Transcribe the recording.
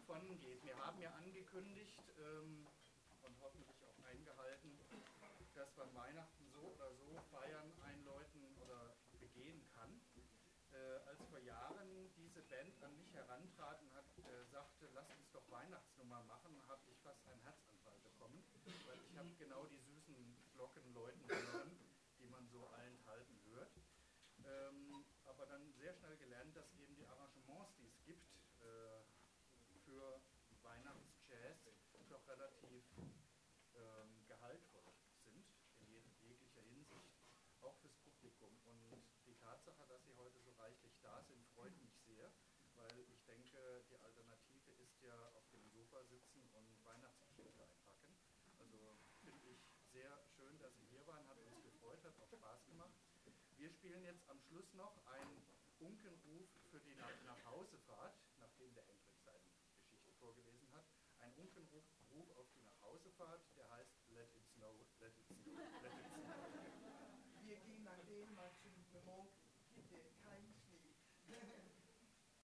davon geht. Wir haben ja angekündigt und hoffentlich auch eingehalten, dass man Weihnachten so oder so feiern, einläuten oder begehen kann. Als vor Jahren diese Band an mich herantrat und sagte, lass uns doch Weihnachtsnummer machen, habe ich fast einen Herzanfall bekommen, weil ich habe genau die süßen Glocken läuten hören, die man so allenthalben hört. Aber dann sehr schnell gelernt, dass eben die Arrangements, die es gibt für Weihnachtsjazz, doch relativ gehaltvoll sind in jeglicher Hinsicht, auch fürs Publikum. Und die Tatsache, dass Sie heute so reichlich da sind, freut mich sehr, weil ich denke, die Alternative ist ja auf dem Sofa sitzen und Weihnachtsgeschenke einpacken. Also finde ich sehr schön, dass Sie hier waren, hat uns gefreut, hat auch Spaß gemacht. Wir spielen jetzt am Schluss noch einen Unkenruf für die Nachhausefahrt, nachdem der Hendrik seine Geschichte vorgelesen hat. Ein Unkenruf auf die Nachhausefahrt, der heißt Let It Snow, Let It Snow, Let It Snow. Wir gehen an dem mal zum Büro, bitte kein Schnee.